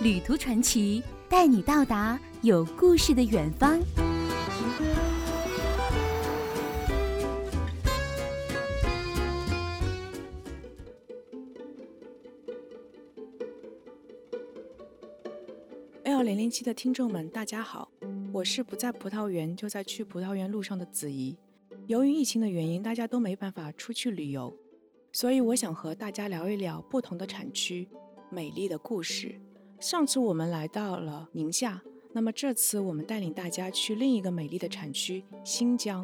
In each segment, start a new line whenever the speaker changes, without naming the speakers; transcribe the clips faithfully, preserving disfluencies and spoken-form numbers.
旅途传奇，带你到达有故事的远方。
L 零零七的听众们，大家好，我是不在葡萄园就在去葡萄园路上的子怡。由于疫情的原因，大家都没办法出去旅游，所以我想和大家聊一聊不同的产区美丽的故事。上次我们来到了宁夏，那么这次我们带领大家去另一个美丽的产区新疆。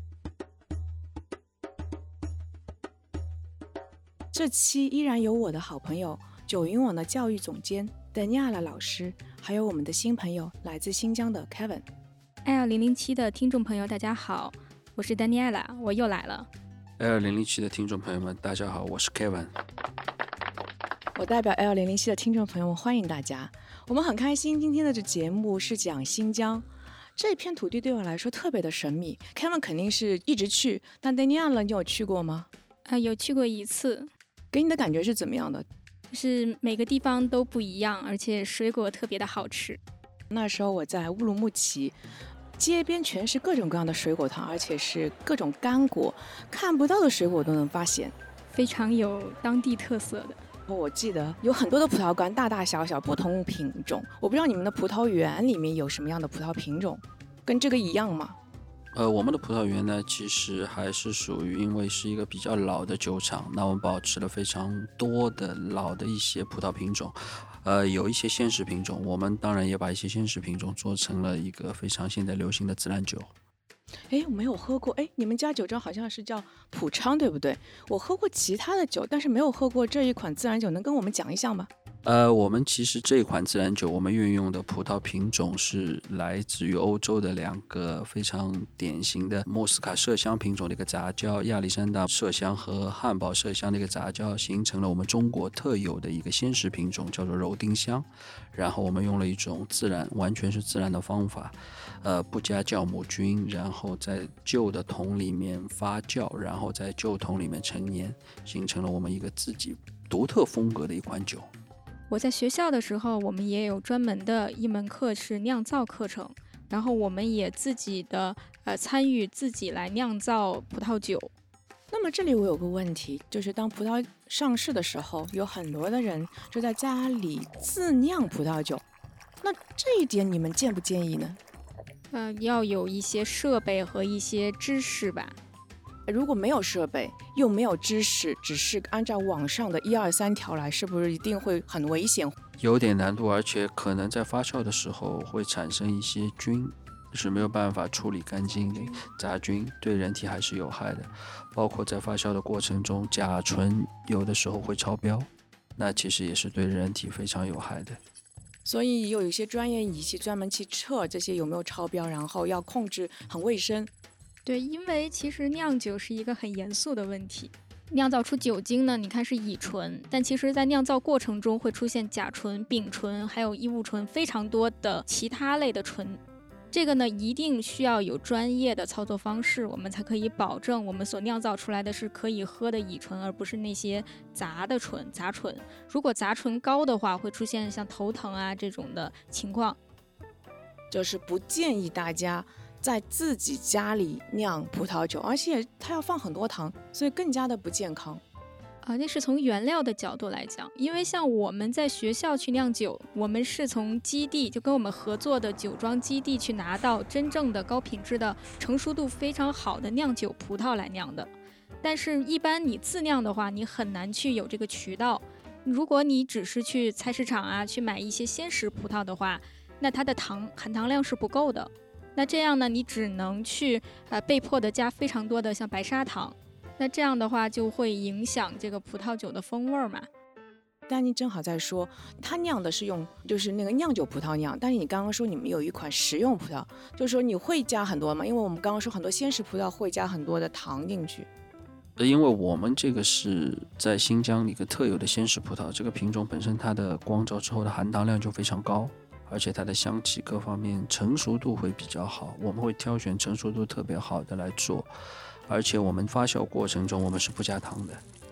这期依然有我的好朋友九云网的教育总监丹尼亚拉老师，还有我们的新朋友来自新疆的 Kevin。L
零零七的听众朋友大家好，我是丹尼亚拉，我又来了。
L 零零七的听众朋友们大家好，我是 Kevin。
我代表 L 零零七的听众朋友们欢迎大家。我们很开心今天的这节目是讲新疆，这片土地对我来说特别的神秘。 Kevin 肯定是一直去，但丹尼亚拉你有去过吗？
啊，有去过一次。
给你的感觉是怎么样的？
就是每个地方都不一样，而且水果特别的好吃。
那时候我在乌鲁木齐，街边全是各种各样的水果摊，而且是各种干果，看不到的水果都能发现，
非常有当地特色的。
我记得有很多的葡萄干，大大小小不同品种。我不知道你们的葡萄园里面有什么样的葡萄品种，跟这个一样吗？
呃，我们的葡萄园呢，其实还是属于，因为是一个比较老的酒厂，那我们保持了非常多的老的一些葡萄品种，呃，有一些鲜食品种，我们当然也把一些鲜食品种做成了一个非常现在流行的自然酒。
哎，我没有喝过。哎，你们家酒庄好像是叫普昌，对不对？我喝过其他的酒，但是没有喝过这一款自然酒，能跟我们讲一下吗？
呃，我们其实这一款自然酒，我们运用的葡萄品种是来自于欧洲的两个非常典型的莫斯卡麝香品种的一个杂交，亚历山大麝香和汉堡麝香的一个杂交，形成了我们中国特有的一个鲜食品种，叫做柔丁香。然后我们用了一种自然，完全是自然的方法，呃，不加酵母菌，然后在旧的桶里面发酵，然后在旧桶里面陈年，形成了我们一个自己独特风格的一款酒。
我在学校的时候，我们也有专门的一门课是酿造课程，然后我们也自己的呃参与自己来酿造葡萄酒。
那么这里我有个问题，就是当葡萄上市的时候，有很多的人就在家里自酿葡萄酒，那这一点你们建不建议呢？
呃，要有一些设备和一些知识吧。
如果没有设备又没有知识，只是按照网上的一二三条来，是不是一定会很危险？
有点难度，而且可能在发酵的时候会产生一些菌，是没有办法处理干净的杂菌，对人体还是有害的。包括在发酵的过程中，甲醇有的时候会超标，那其实也是对人体非常有害的。
所以有一些专业仪器专门去测这些有没有超标，然后要控制很卫生。
对，因为其实酿酒是一个很严肃的问题。酿造出酒精呢，你看是乙醇，但其实在酿造过程中会出现甲醇、丙醇，还有异物醇，非常多的其他类的醇。这个呢，一定需要有专业的操作方式，我们才可以保证我们所酿造出来的是可以喝的乙醇，而不是那些杂的醇、杂醇。如果杂醇高的话，会出现像头疼啊这种的情况。
就是不建议大家在自己家里酿葡萄酒，而且它要放很多糖，所以更加的不健康。
啊，那是从原料的角度来讲，因为像我们在学校去酿酒，我们是从基地，就跟我们合作的酒庄基地去拿到真正的高品质的、成熟度非常好的酿酒葡萄来酿的。但是，一般你自酿的话，你很难去有这个渠道。如果你只是去菜市场啊去买一些鲜食葡萄的话，那它的糖含糖量是不够的。那这样呢，你只能去呃被迫的加非常多的像白砂糖。那这样的话就会影响这个葡萄酒的风味嘛。
丹尼正好在说，他酿的是用就是那个酿酒葡萄酿，但是你刚刚说你们有一款食用葡萄，就是说你会加很多吗？因为我们刚刚说很多鲜食葡萄会加很多的糖进去。
因为我们这个是在新疆一个特有的鲜食葡萄，这个品种本身它的光照之后的含糖量就非常高，而且它的香气各方面成熟度会比较好，我们会挑选成熟度特别好的来做，而且我们发酵过程中我们是不加糖的。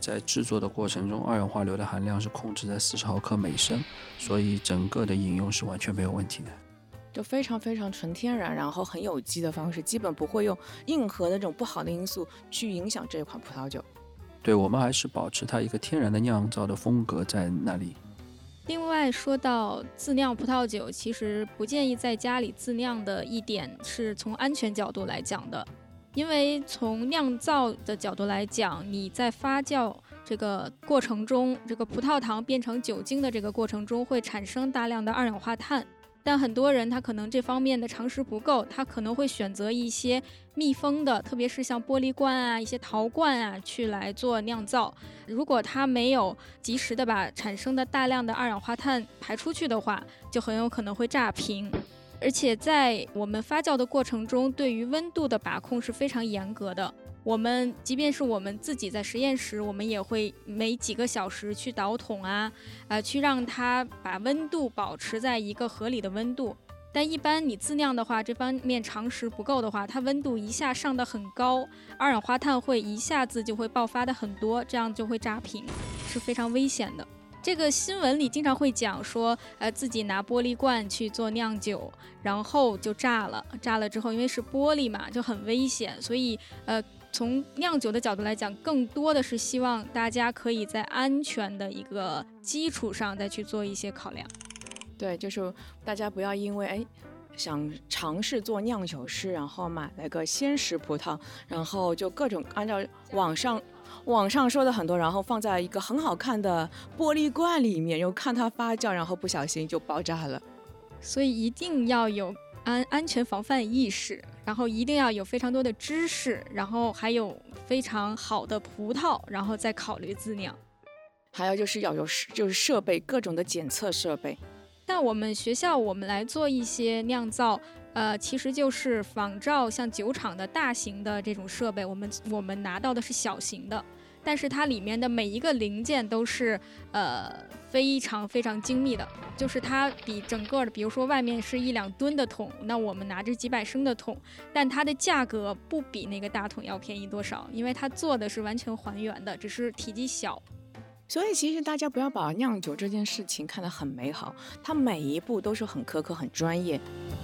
在制作的过程中，二氧化硫的含量是控制在四十毫克每升，所以整个的饮用是完全没有问题的。
就非常非常纯天然，然后很有机的方式，基本不会用任何那种不好的因素去影响这款葡萄酒。
对，我们还是保持它一个天然的酿造的风格在那里。
另外说到自酿葡萄酒，其实不建议在家里自酿的一点是从安全角度来讲的，因为从酿造的角度来讲，你在发酵这个过程中，这个葡萄糖变成酒精的这个过程中会产生大量的二氧化碳，但很多人他可能这方面的常识不够，他可能会选择一些密封的，特别是像玻璃罐啊、一些陶罐啊去来做酿造。如果他没有及时的把产生的大量的二氧化碳排出去的话，就很有可能会炸瓶。而且在我们发酵的过程中，对于温度的把控是非常严格的。我们即便是我们自己在实验室，我们也会每几个小时去倒桶啊，呃，去让它把温度保持在一个合理的温度。但一般你自酿的话，这方面常识不够的话，它温度一下上得很高，二氧化碳会一下子就会爆发的很多，这样就会炸瓶，是非常危险的。这个新闻里经常会讲说，呃，自己拿玻璃罐去做酿酒，然后就炸了，炸了之后因为是玻璃嘛，就很危险，所以呃。从酿酒的角度来讲，更多的是希望大家可以在安全的一个基础上再去做一些考量。
对，就是大家不要因为哎想尝试做酿酒师，然后买了个鲜食葡萄，然后就各种按照网上网上说的很多，然后放在一个很好看的玻璃罐里面，又看它发酵，然后不小心就爆炸了。
所以一定要有安安全防范意识，然后一定要有非常多的知识，然后还有非常好的葡萄，然后再考虑自酿。
还有就是要有就是设备，各种的检测设备。
但我们学校我们来做一些酿造，呃，其实就是仿照像酒厂的大型的这种设备，我们我们拿到的是小型的。但是它里面的每一个零件都是呃非常非常精密的，就是它比整个的，比如说外面是一两吨的桶，那我们拿着几百升的桶，但它的价格不比那个大桶要便宜多少，因为它做的是完全还原的，只是体积小。
所以其实大家不要把酿酒这件事情看得很美好，它每一步都是很苛刻、很专业。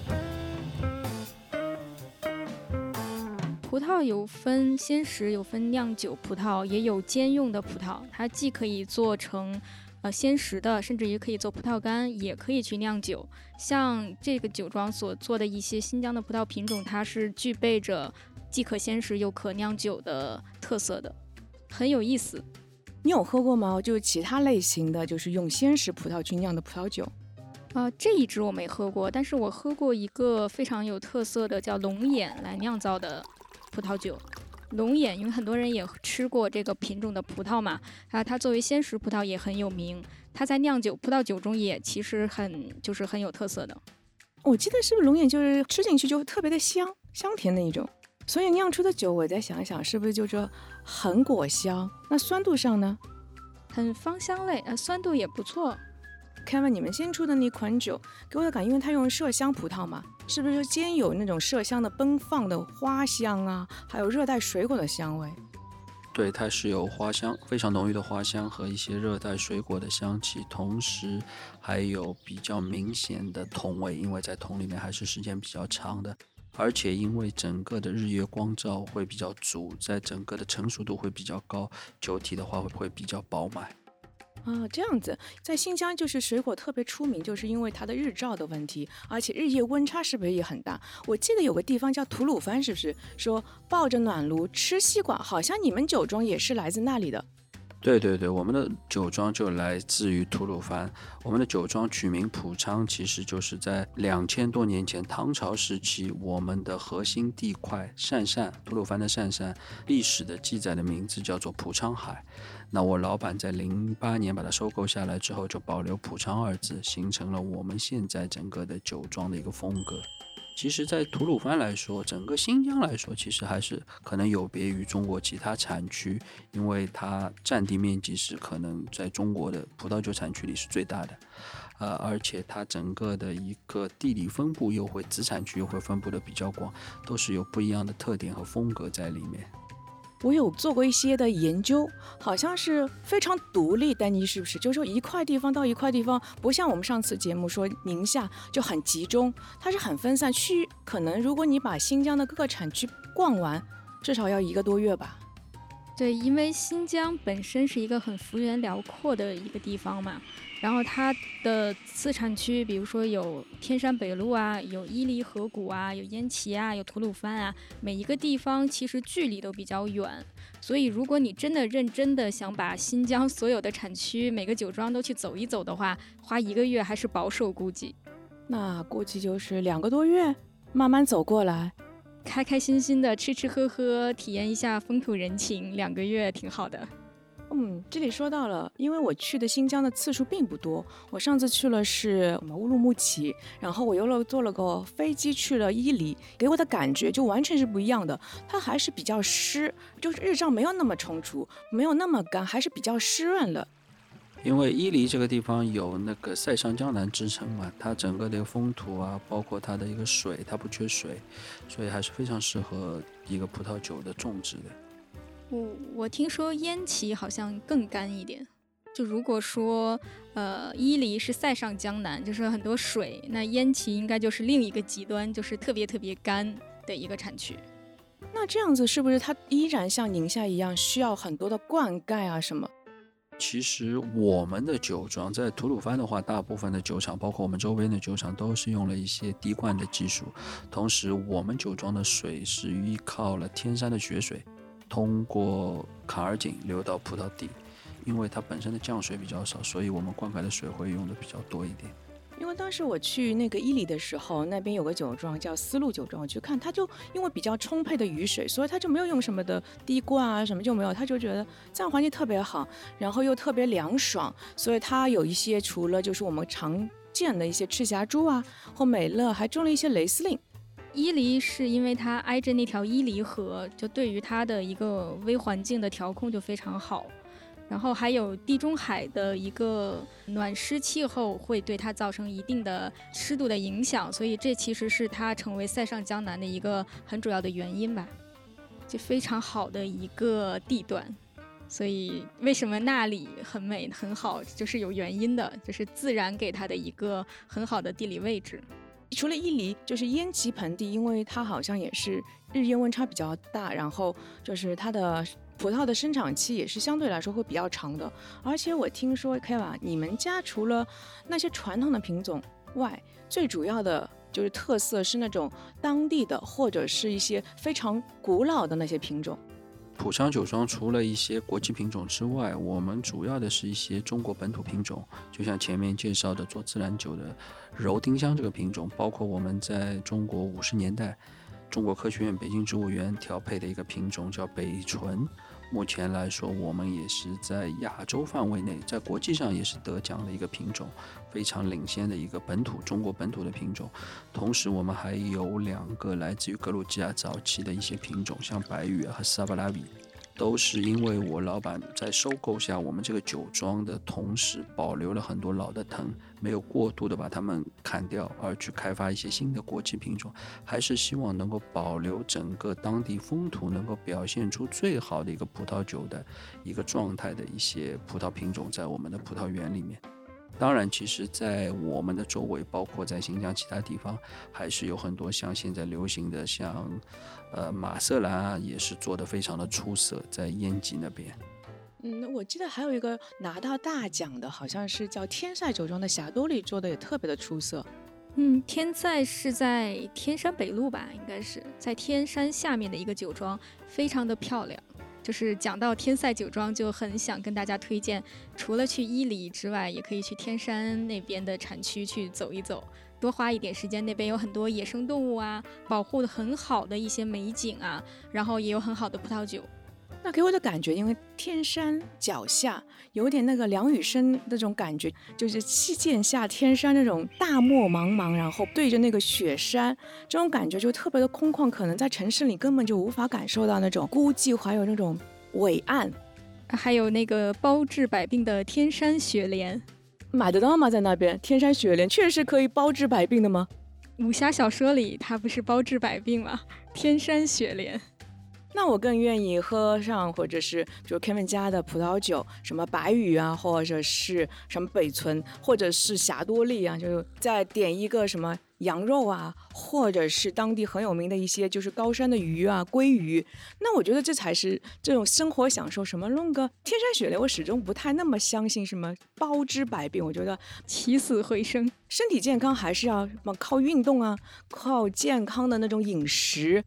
葡萄有分鲜食，有分酿酒葡萄，也有兼用的葡萄。它既可以做成呃鲜食的，甚至也可以做葡萄干，也可以去酿酒。像这个酒庄所做的一些新疆的葡萄品种，它是具备着既可鲜食又可酿酒的特色的，很有意思。
你有喝过吗？就是其他类型的，就是用鲜食葡萄去酿的葡萄酒。
啊、呃，这一支我没喝过，但是我喝过一个非常有特色的叫龙眼来酿造的葡萄酒。龙眼因为很多人也吃过这个品种的葡萄嘛，啊，它作为鲜食葡萄也很有名，它在酿酒葡萄酒中也其实很就是很有特色的。
我记得是不是龙眼就是吃进去就特别的香香甜的一种，所以酿出的酒我再想一想是不是就是很果香。那酸度上呢？
很芳香类，呃，酸度也不错。
Kevin， 你们新出的那款酒给我的感觉，因为它用麝香葡萄嘛，是不是兼有那种麝香的奔放的花香啊，还有热带水果的香味？
对，它是有花香，非常浓郁的花香和一些热带水果的香气，同时还有比较明显的桶味，因为在桶里面还是时间比较长的，而且因为整个的日月光照会比较足，在整个的成熟度会比较高，酒体的话会会比较饱满。
啊，这样子，在新疆就是水果特别出名，就是因为它的日照的问题，而且日夜温差是不是也很大？我记得有个地方叫吐鲁番，是不是？说抱着暖炉吃西瓜，好像你们酒庄也是来自那里的。
对对对，我们的酒庄就来自于吐鲁番。我们的酒庄取名普昌，其实就是在两千多年前唐朝时期，我们的核心地块鄯善，吐鲁番的鄯善，历史的记载的名字叫做普昌海。那我老板在零八年把它收购下来之后，就保留普昌二字，形成了我们现在整个的酒庄的一个风格。其实在吐鲁番来说，整个新疆来说，其实还是可能有别于中国其他产区，因为它占地面积是可能在中国的葡萄酒产区里是最大的，呃，而且它整个的一个地理分布又会子产区又会分布的比较广，都是有不一样的特点和风格在里面。
我有做过一些的研究，好像是非常独立，丹妮是不是？就是说一块地方到一块地方，不像我们上次节目说宁夏就很集中，它是很分散区。可能如果你把新疆的各个产区逛完，至少要一个多月吧。
对，因为新疆本身是一个很幅员辽阔的一个地方嘛，然后它的次产区，比如说有天山北路啊，有伊犁河谷啊，有烟耆啊，有吐鲁番啊，每一个地方其实距离都比较远，所以如果你真的认真的想把新疆所有的产区每个酒庄都去走一走的话，花一个月还是保守估计。
那估计就是两个多月，慢慢走过来。
开开心心的吃吃喝喝，体验一下风土人情，两个月挺好的。
嗯，这里说到了，因为我去的新疆的次数并不多，我上次去了是乌鲁木齐，然后我又了坐了个飞机去了伊犁，给我的感觉就完全是不一样的。它还是比较湿，就是日照没有那么充足，没有那么干，还是比较湿润了。
因为伊犁这个地方有那个塞上江南之称嘛，它整个的风土啊，包括它的一个水，它不缺水，所以还是非常适合一个葡萄酒的种植的。
我我听说烟耆好像更干一点，就如果说呃伊犁是塞上江南，就是很多水，那烟耆应该就是另一个极端，就是特别特别干的一个产区。
那这样子是不是它依然像宁夏一样需要很多的灌溉啊什么？
其实我们的酒庄在吐鲁番的话，大部分的酒厂，包括我们周边的酒厂，都是用了一些滴灌的技术。同时，我们酒庄的水是依靠了天山的雪水，通过坎儿井流到葡萄地。因为它本身的降水比较少，所以我们灌溉的水会用的比较多一点。
因为当时我去那个伊犁的时候，那边有个酒庄叫丝路酒庄，我去看，它就因为比较充沛的雨水，所以它就没有用什么的滴灌啊，什么就没有，它就觉得自然环境特别好，然后又特别凉爽，所以它有一些除了就是我们常见的一些赤霞珠啊或美乐，还种了一些雷司令。
伊犁是因为它挨着那条伊犁河，就对于它的一个微环境的调控就非常好。然后还有地中海的一个暖湿气候会对它造成一定的湿度的影响，所以这其实是它成为塞上江南的一个很主要的原因吧，就非常好的一个地段。所以为什么那里很美很好，就是有原因的，就是自然给它的一个很好的地理位置。
除了伊犁，就是烟耆盆地，因为它好像也是日夜温差比较大，然后就是它的葡萄的生长期也是相对来说会比较长的。而且我听说 Keva 你们家除了那些传统的品种外，最主要的就是特色是那种当地的或者是一些非常古老的那些品种。
浦江酒庄除了一些国际品种之外，我们主要的是一些中国本土品种，就像前面介绍的做自然酒的柔丁香这个品种，包括我们在中国五十年代中国科学院北京植物园调配的一个品种叫北醇。目前来说，我们也是在亚洲范围内，在国际上也是得奖的一个品种，非常领先的一个本土中国本土的品种。同时我们还有两个来自于格鲁吉亚早期的一些品种，像白玉和萨巴拉比，都是因为我老板在收购下我们这个酒庄的同时，保留了很多老的藤，没有过度的把它们砍掉，而去开发一些新的国际品种，还是希望能够保留整个当地风土，能够表现出最好的一个葡萄酒的一个状态的一些葡萄品种在我们的葡萄园里面。当然其实在我们的周围，包括在新疆其他地方，还是有很多像现在流行的像呃马瑟兰啊，也是做得非常的出色，在烟耆那边。
嗯，我记得还有一个拿到大奖的，好像是叫天赛酒庄的霞多丽，做的也特别的出色。
嗯，天赛是在天山北路吧，应该是在天山下面的一个酒庄，非常的漂亮。就是讲到天赛酒庄，就很想跟大家推荐，除了去伊犁之外，也可以去天山那边的产区去走一走，多花一点时间。那边有很多野生动物啊，保护的很好的一些美景啊，然后也有很好的葡萄酒。
那给我的感觉，因为天山脚下有点那个梁羽生那种感觉，就是气剑下天山那种大漠茫茫，然后对着那个雪山，这种感觉就特别的空旷，可能在城市里根本就无法感受到那种孤寂，还有那种伟岸。
还有那个包治百病的天山雪莲，
买得到吗？在那边天山雪莲确实可以包治百病的吗？
武侠小说里它不是包治百病吗？天山雪莲。
那我更愿意喝上或者是比如 Kevin 家的葡萄酒，什么白羽啊，或者是什么北村，或者是霞多丽啊，就再点一个什么羊肉啊，或者是当地很有名的一些就是高山的鱼啊，鲑鱼。那我觉得这才是这种生活享受。什么弄个天山雪莲，我始终不太那么相信什么包治百病。我觉得
起死回生，
身体健康还是要什么靠运动啊，靠健康的那种饮食。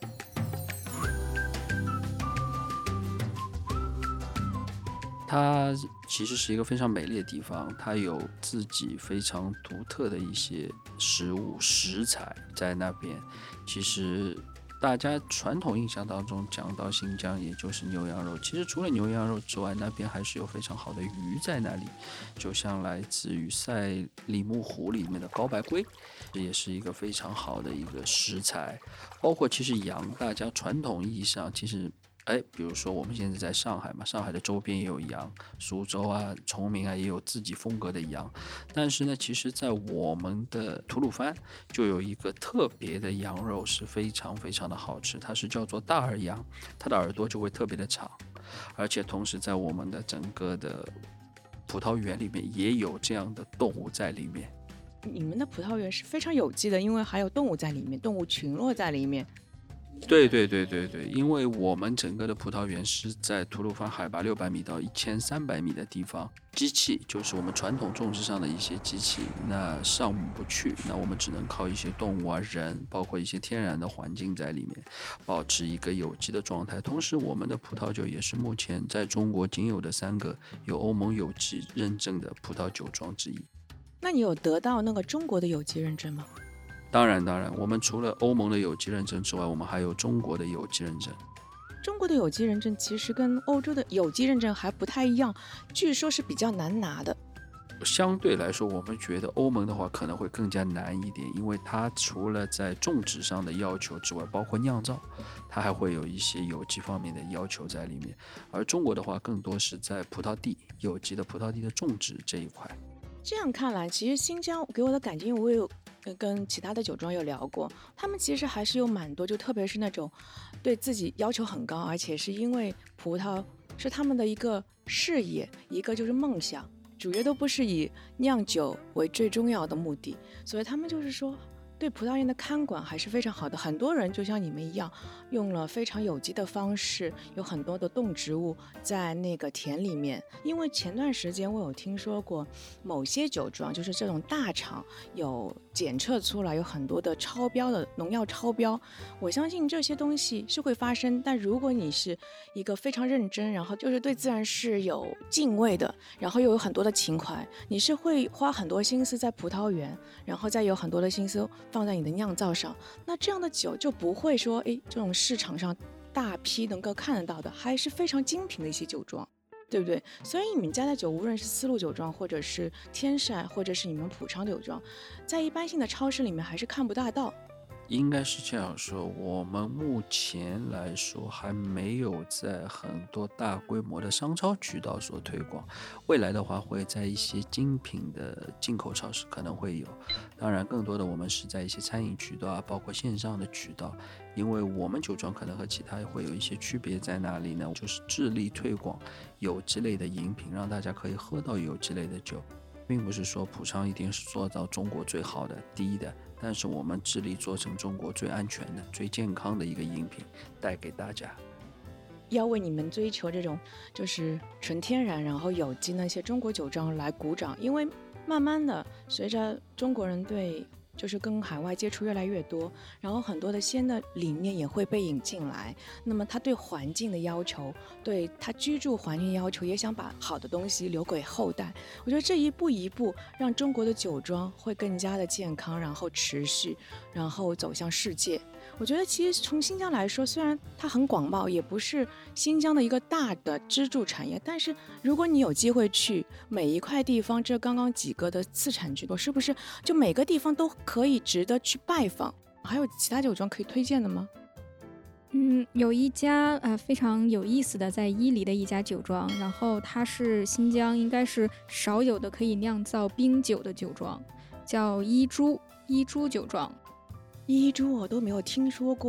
它其实是一个非常美丽的地方，它有自己非常独特的一些食物食材在那边。其实大家传统印象当中讲到新疆也就是牛羊肉，其实除了牛羊肉之外，那边还是有非常好的鱼在那里，就像来自于赛里木湖里面的高白龟，这也是一个非常好的一个食材。包括其实羊，大家传统意义上其实哎，比如说我们现在在上海嘛，上海的周边也有羊，苏州啊、崇明啊也有自己风格的羊。但是呢，其实在我们的吐鲁番就有一个特别的羊肉是非常非常的好吃，它是叫做大耳羊，它的耳朵就会特别的长，而且同时在我们的整个的葡萄园里面也有这样的动物在里面。
你们的葡萄园是非常有机的，因为还有动物在里面，动物群落在里面。
对对对对对，因为我们整个的葡萄园是在吐鲁番海拔六百米到一千三百米的地方，机器就是我们传统种植上的一些机器，那上不去，那我们只能靠一些动物啊、人，包括一些天然的环境在里面，保持一个有机的状态。同时，我们的葡萄酒也是目前在中国仅有的三个有欧盟有机认证的葡萄酒庄之一。
那你有得到那个中国的有机认证吗？
当然当然，我们除了欧盟的有机认证之外，我们还有中国的有机认证。
中国的有机认证其实跟欧洲的有机认证还不太一样，据说是比较难拿的。
相对来说，我们觉得欧盟的话可能会更加难一点，因为它除了在种植上的要求之外，包括酿造，它还会有一些有机方面的要求在里面。而中国的话，更多是在葡萄地有机的葡萄地的种植这一块。
这样看来，其实新疆给我的感觉，因为我有跟其他的酒庄有聊过，他们其实还是有蛮多，就特别是那种对自己要求很高，而且是因为葡萄是他们的一个事业，一个就是梦想，主要都不是以酿酒为最重要的目的，所以他们就是说对葡萄园的看管还是非常好的。很多人就像你们一样，用了非常有机的方式，有很多的动植物在那个田里面。因为前段时间我有听说过某些酒庄，就是这种大厂有检测出来有很多的超标的农药超标。我相信这些东西是会发生，但如果你是一个非常认真，然后就是对自然是有敬畏的，然后又有很多的情怀，你是会花很多心思在葡萄园，然后再有很多的心思放在你的酿造上，那这样的酒就不会说，哎，这种市场上大批能够看得到的，还是非常精品的一些酒庄，对不对？所以你们家的酒，无论是丝路酒庄，或者是天晒，或者是你们普昌的酒庄，在一般性的超市里面还是看不大到。
应该是这样说，我们目前来说还没有在很多大规模的商超渠道所推广，未来的话会在一些精品的进口超市可能会有，当然更多的我们是在一些餐饮渠道啊，包括线上的渠道，因为我们酒庄可能和其他会有一些区别在哪里呢？就是致力推广有机类的饮品，让大家可以喝到有机类的酒，并不是说普昌一定是做到中国最好的第一的，但是我们致力做成中国最安全的、最健康的一个饮品带给大家。
要为你们追求这种就是纯天然然后有机那些中国酒庄来鼓掌，因为慢慢的随着中国人对就是跟海外接触越来越多，然后很多的新的理念也会被引进来，那么他对环境的要求，对他居住环境要求，也想把好的东西留给后代。我觉得这一步一步让中国的酒庄会更加的健康，然后持续，然后走向世界。我觉得其实从新疆来说，虽然它很广袤，也不是新疆的一个大的支柱产业，但是如果你有机会去每一块地方，这刚刚几个的次产区，是不是就每个地方都可以值得去拜访？还有其他酒庄可以推荐的吗？
嗯，有一家呃非常有意思的，在伊犁的一家酒庄，然后它是新疆应该是少有的可以酿造冰酒的酒庄，叫伊珠伊珠酒庄。
伊珠我都没有听说过。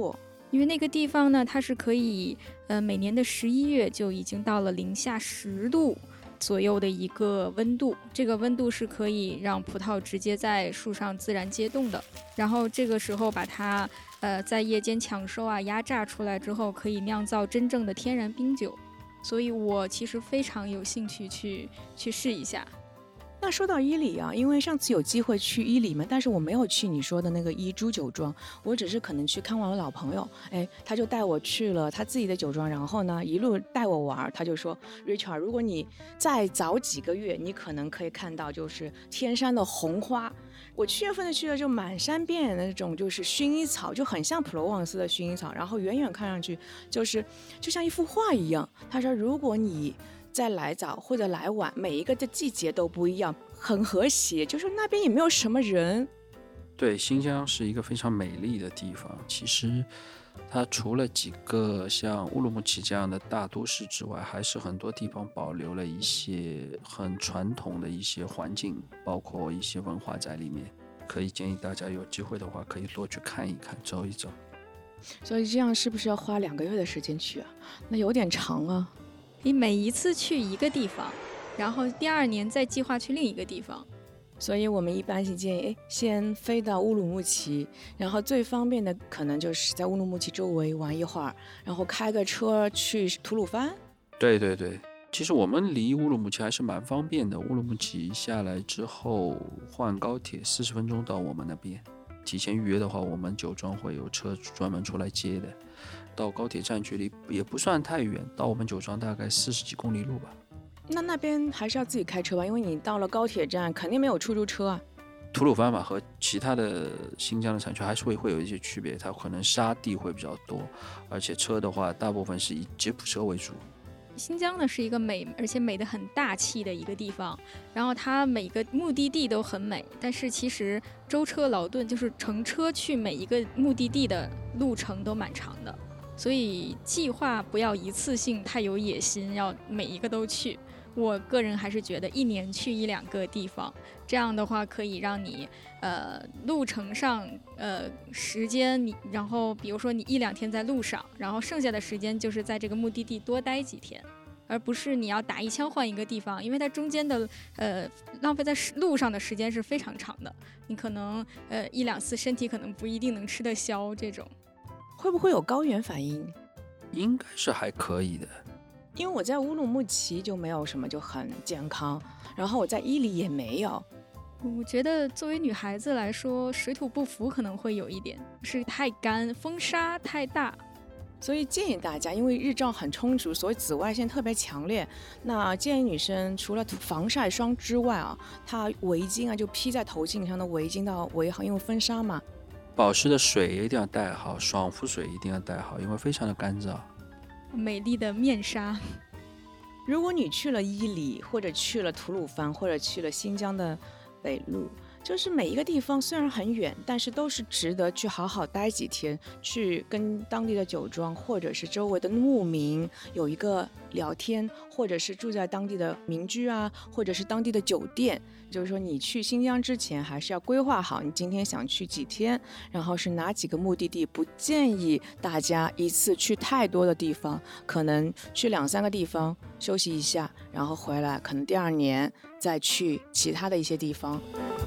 因为那个地方呢，它是可以，呃，每年的十一月就已经到了零下十度左右的一个温度，这个温度是可以让葡萄直接在树上自然结冻的。然后这个时候把它，呃，在夜间抢收啊，压榨出来之后，可以酿造真正的天然冰酒。所以我其实非常有兴趣去去试一下。
那说到伊犁啊，因为上次有机会去伊犁嘛，但是我没有去你说的那个伊珠酒庄，我只是可能去看望我老朋友，哎，他就带我去了他自己的酒庄，然后呢一路带我玩，他就说 Richard， 如果你再早几个月，你可能可以看到就是天山的红花。我七月份的去的就满山遍野的那种就是薰衣草，就很像普罗旺斯的薰衣草，然后远远看上去就是就像一幅画一样。他说如果你再来早或者来晚，每一个的季节都不一样，很和谐，就是那边也没有什么人。
对，新疆是一个非常美丽的地方。其实它除了几个像乌鲁木齐这样的大都市之外，还是很多地方保留了一些很传统的一些环境，包括一些文化在里面。可以建议大家有机会的话，可以多去看一看，走一走。
所以这样是不是要花两个月的时间去啊？那有点长啊。
你每一次去一个地方，然后第二年再计划去另一个地方。
所以我们一般是建议，先飞到乌鲁木齐，然后最方便的可能就是在乌鲁木齐周围玩一会儿，然后开个车去吐鲁番。
对对对，其实我们离乌鲁木齐还是蛮方便的。乌鲁木齐下来之后换高铁四十分钟到我们那边，提前预约的话，我们酒庄会有车专门出来接的。到高铁站距离也不算太远，到我们酒庄大概四十几公里路吧。
那那边还是要自己开车吧，因为你到了高铁站肯定没有出租车啊。
吐鲁番嘛和其他的新疆的产区还是会会有一些区别，它可能沙地会比较多，而且车的话大部分是以吉普车为主。
新疆呢是一个美而且美得很大气的一个地方，然后它每个目的地都很美，但是其实舟车劳顿，就是乘车去每一个目的地的路程都蛮长的，所以计划不要一次性太有野心，要每一个都去。我个人还是觉得一年去一两个地方，这样的话可以让你呃路程上呃时间你，然后比如说你一两天在路上，然后剩下的时间就是在这个目的地多待几天，而不是你要打一枪换一个地方，因为它中间的呃浪费在路上的时间是非常长的，你可能呃一两次身体可能不一定能吃得消这种。
会不会有高原反应？
应该是还可以的。
因为我在乌鲁木齐就没有什么就很健康，然后我在伊犁也没有。
我觉得作为女孩子来说，水土不服可能会有一点，是太干，风沙太大。
所以建议大家，因为日照很充足，所以紫外线特别强烈，那建议女生除了防晒霜之外啊，她围巾啊就披在头颈上的围巾要围好，因为风沙嘛。
保湿的水一定要带好，爽肤水一定要带好，因为非常的干燥。
美丽的面纱。
如果你去了伊犁，或者去了吐鲁番，或者去了新疆的北路，就是每一个地方虽然很远，但是都是值得去好好待几天，去跟当地的酒庄或者是周围的牧民有一个聊天，或者是住在当地的民居啊，或者是当地的酒店。就是说你去新疆之前还是要规划好你今天想去几天，然后是哪几个目的地，不建议大家一次去太多的地方，可能去两三个地方休息一下，然后回来可能第二年再去其他的一些地方。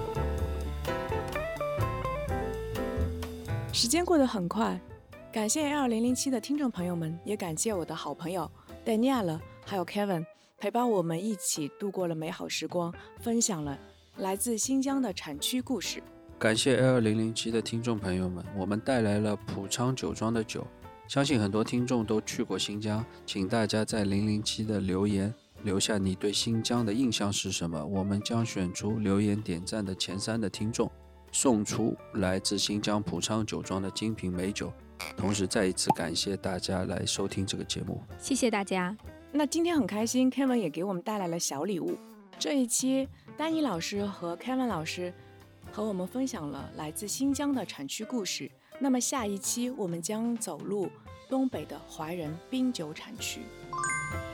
时间过得很快，感谢 L 零零七 的听众朋友们，也感谢我的好朋友戴尼亚了还有 Kevin 陪伴我们一起度过了美好时光，分享了来自新疆的产区故事。
感谢 L 零零七 的听众朋友们，我们带来了普昌酒庄的酒，相信很多听众都去过新疆，请大家在零零七的留言留下你对新疆的印象是什么，我们将选出留言点赞的前三的听众，送出来自新疆普昌酒庄的精品美酒。同时再一次感谢大家来收听这个节目，
谢谢大家。
那今天很开心 Kevin 也给我们带来了小礼物。这一期丹妮老师和 Kevin 老师和我们分享了来自新疆的产区故事，那么下一期我们将走入东北的怀仁冰酒产区。